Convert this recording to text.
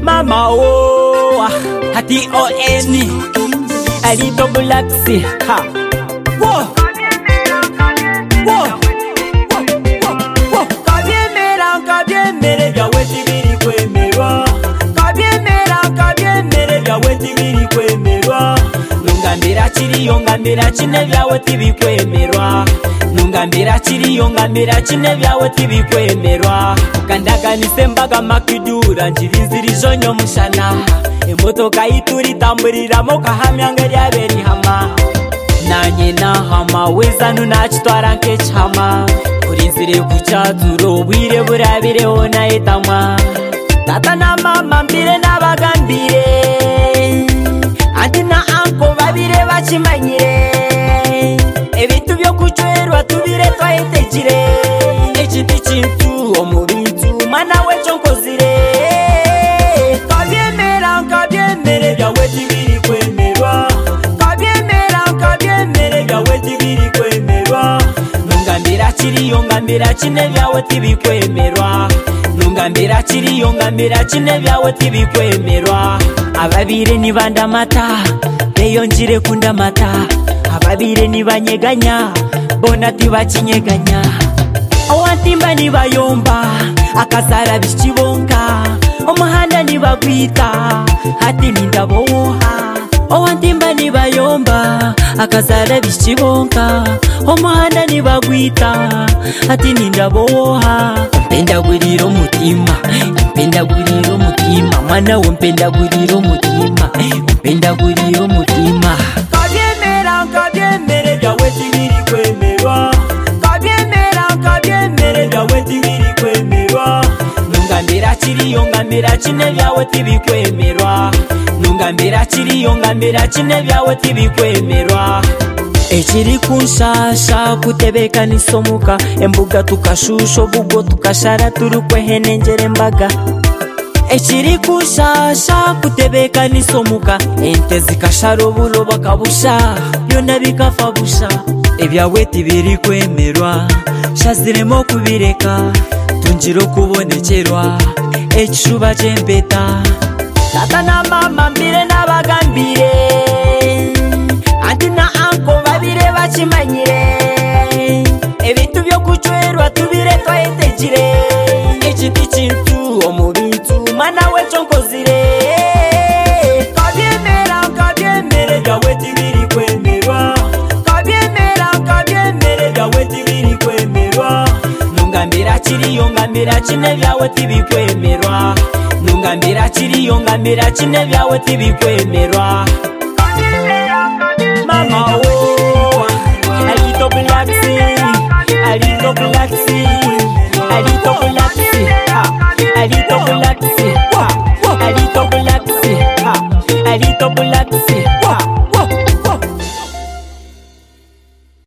Mama oh, hati O-N Alito Bulaxi ha. Whoa. Whoa. Whoa. Kabyemere byawe tibiri kwemerwa. Kabyemere byawe tibiri kwemerwa. Nungambira kiriyo ngambira kine byawe tibikwemerwa. Nungambira kiriyo ngambira kine byawe tibikwemerwa. Kandaganise mbaga makidura njirizirizo nyo mushana. Emotoka ituri tamburiramo kahamyanga lyaberi hama. Nanye na hama weza nunachitwara nk'echama. Urinzire kuchaturo bwire burabireho na etamwa. Tata na mama mbire n'abagambire. Andi na anko babire bakimanyire. Ebintu byo kucwerwa tubire twayetegire. Ekiti kintu omubintu mana wecho nkozire. Kabyemere byawe tibiri kwemerwa. Kabyemere byawe tibiri kwemerwa. Nungambira kiriyo ngambira kine byawe tibikwemerwa. Nungambira kiriyo ngambira kine byawe tibikwemerwa. Ababire nibanda mata beyonjire kunda mata. Ababire nibanyeganya bona tibakinyeganya. Owantimba nibayomba akasara bishibonka. Omuhanda nibagwita hati nindaboha. Owantimba nibayomba akasara bishibonka. Omuhanda nibagwita hati nindaboha. Mpenda guriro mutima, mpenda guriro mutima. Mwana we mpenda guriro mutima, mpenda guriro mutima. Kabyemere byawe tibiri kwemerwa. Kabyemere byawe tibiri kwemerwa. Nungambira kiriyo ngambira kine byawe tibikwemerwa. Nungambira kiriyo ngambira kine byawe tibikwemerwa. Ekiri kunshasha kutebeka nisomuka. Embuga tukashusho bugo tukashara turukwe henengere mbaga. Ekiri kunshasha kutebeka nisomuka. Ente zikashara obulo bakabusha byona bikafa busha. Ebyawe tibiri kwemerwa shaziremo kubireka. Tunjiro kubonekerwa ekishuba kyempeta. Tata na mama mbire n'abagambire. Andi na anko babire bakimanyire. Ebintu byo kucwerwa tubire twayetegire. Ekiti kintu omubintu mana wecho nkozire. Kabyemere byawe tibiri kwemerwa. Kabyemere byawe tibiri kwemerwa. Nungambira kiriyo ngambira kine byawe tibikwemerwa. Nungambira kiriyo ngambira kine byawe tibikwemerwa. Mama oh, Alito Bulaxi, Alito Bulaxi, Alito Bulaxi, Alito Bulaxi, Alito Bulaxi, Alito Bulaxi.